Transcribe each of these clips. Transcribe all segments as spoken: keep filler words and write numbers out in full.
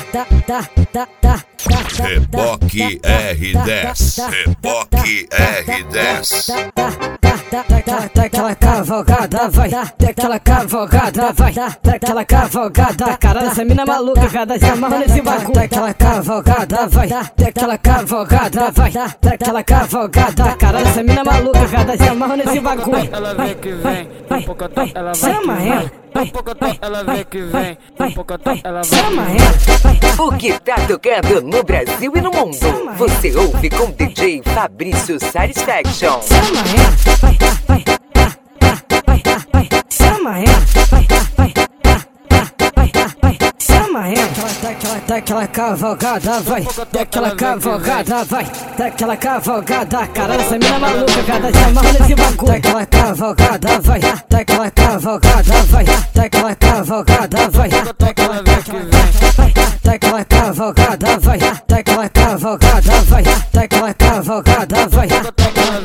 Reboque R dez, Reboque R dez. Daquela cavalgada vai, daquela cavalgada vai, daquela cavalgada. Caralho, essa mina maluca, cada dia amarra nesse bagulho. Daquela cavalgada vai, daquela cavalgada vai, daquela cavalgada. Caralho, essa mina maluca, cada dia amarra nesse bagulho. Ela vem que vem, um pocotó, ela vai chama que ela. vem. Um pocotó, ela vem que vem, um pocotó, ela vai chama que ela. O que tá tocando no Brasil e no mundo, você ouve com D J Fabrício Satisfaction. Chama ela, vai, vai, vai, vai, vai, chama ela, vai, vai, vai, vai, chama ela. Daquela, daquela cavalgada vai, daquela cavalgada vai, daquela cavalgada. Caralho, essa mina maluca, cada dia amarra nesse bagulho. Daquela cavalgada vai, daquela cavalgada vai, daquela cavalgada vai, daquela daquela cavalgada vai, daquela cavalgada vai, daquela cavalgada vai, daquela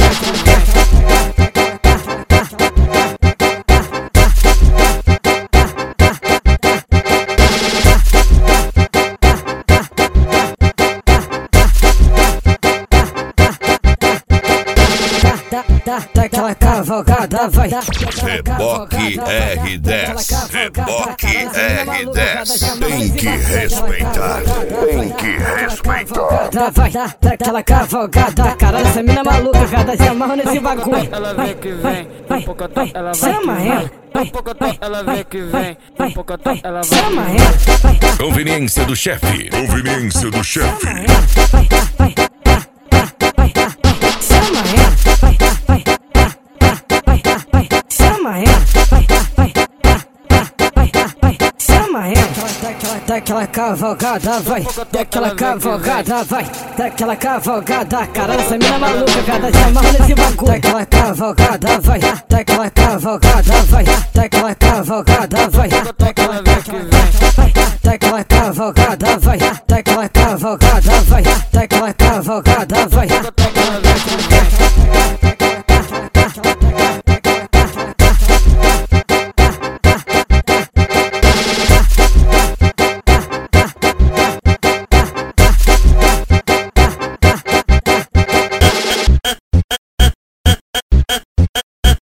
daquela cavalgada vai, Reboque R dez, Reboque R dez. Tem que respeitar, tem que respeitar. vai, daquela cavalgada. Caralho, essa mina maluca, cada dia amarra nesse bagulho. ela vem que vem, um pocotó, ela vai chama que ela. vem. Um pocotó, ela vem que vem, um pocotó, ela vai chama que ela. vem. Conveniência do chefe, conveniência do chefe. Vai, vai, vai, vai, chama ela. Vai, vai, vai, vai, chama ela. Vai, vai, vai, vai, chama ela. Daquela, daquela cavalgada vai, daquela cavalgada vai, daquela cavalgada. Caralho, essa mina maluca, cada dia amarra nesse bagulho. Daquela cavalgada vai, daquela cavalgada vai, daquela cavalgada vai, daquela vai, daquela cavalgada vai, daquela cavalgada vai, daquela cavalgada vai.